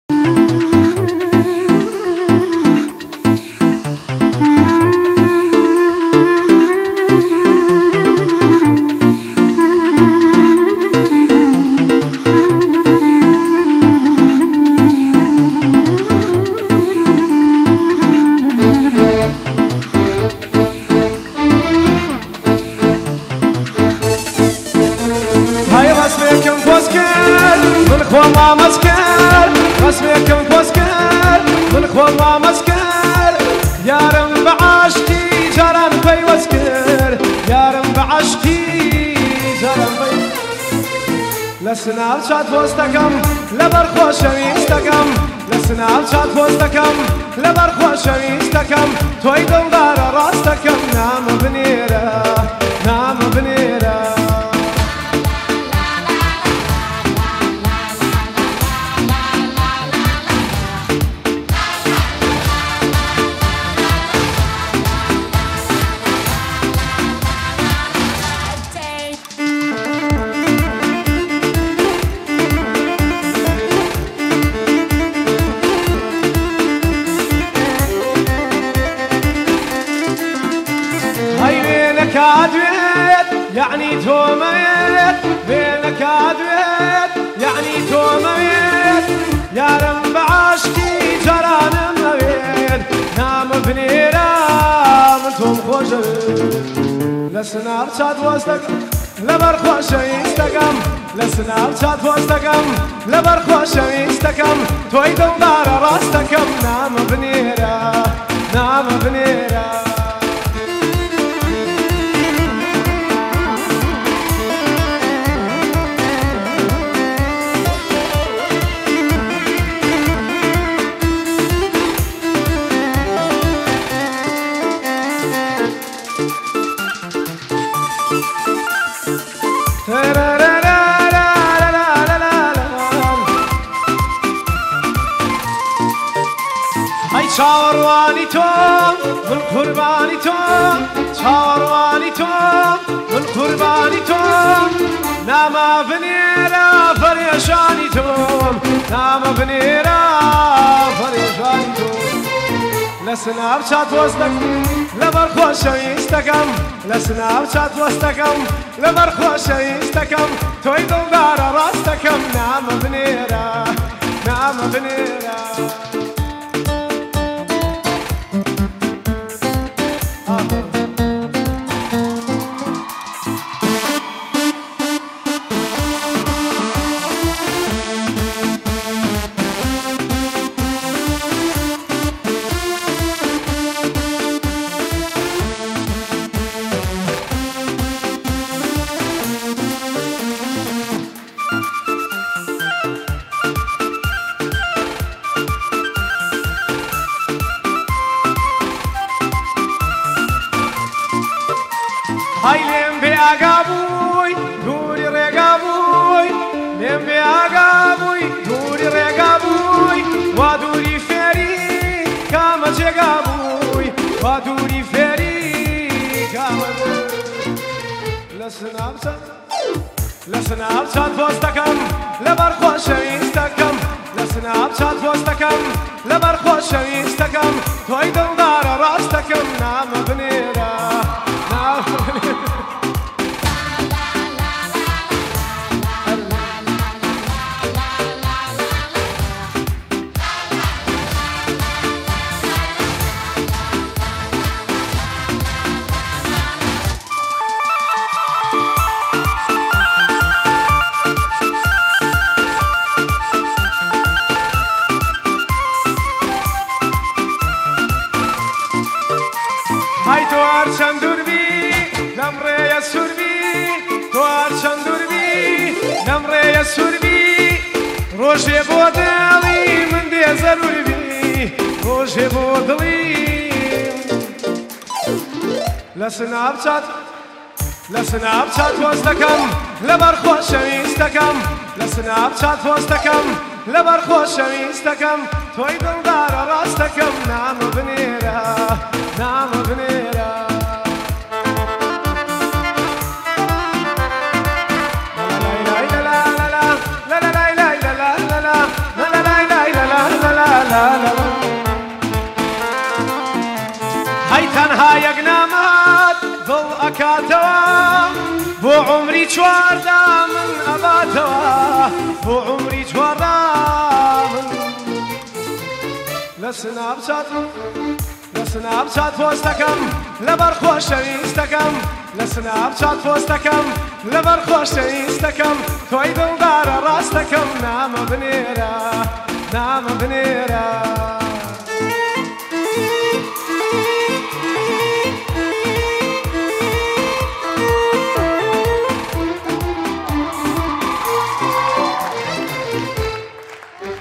والله مسكر رسمكم بوسكر من والله مسكر يا رم بعشقي جرم في وسكر يا رم بعشقي جرم في لسنا بشات وسطكم لبرخوش ويستكم لسنا بشات وسطكم لبرخوش ويستكم توي دلدار راستكم نام بنيرة نام بنيرة عدويت يعني توميت بينك عدويت يعني توميت يا رم بعشقي جران مويت نام بنيرة منتم خوشر لسنا بشات وسطكم لبرخوش ويستكم لسنا بشات وسطكم لبرخوش ويستكم توي دلدار راستكم نام بنيرة نام بنيرة شاورواني توم من قرباني توم شاورواني توم من قرباني توم ناما بنيرة فريشاني توم ناما بنيرة فريشاني توم لسنا بشات وسطكم لبرخوش ويستكم لسنا بشات وسطكم لبرخوش ويستكم توي دلدار راستكم ناما بنيرة ناما بنيرة هاي لم بيعقابوي دوري رقابوي لم بيعقابوي دوري رقابوي ودوري فيري كما جقابوي ودوري فيري كما لسنا بشات وسطكم لبرخوش ويستكم لسنا بشات وسطكم لبرخوش ويستكم توي دلدار راستكم نام بنيرة نام بنيرة هاي توار شندوربي نمري السوربي توار شندوربي نمري السوربي روشي بودلي من دي زروربي روشي بودلي لسنا بشات وسطكم لبرخوش ويستكم لسنا بشات وسطكم لبرخوش ويستكم توي دلدار راستكم نام بنيرة نام بنيرة لا لا لا لا لا لا لا لا لا لا لا لا لا لا لا عمري چواردا من ئەباتەوە بۆ عمری چواردا من لە سناپچات پۆست دەکەم لەبەر خۆشەویستەکەم لە سناپچات پۆست دەکەم لەبەر خۆشەویستەکەم تۆی دڵدارە ڕاستەکەم نامە بنێرە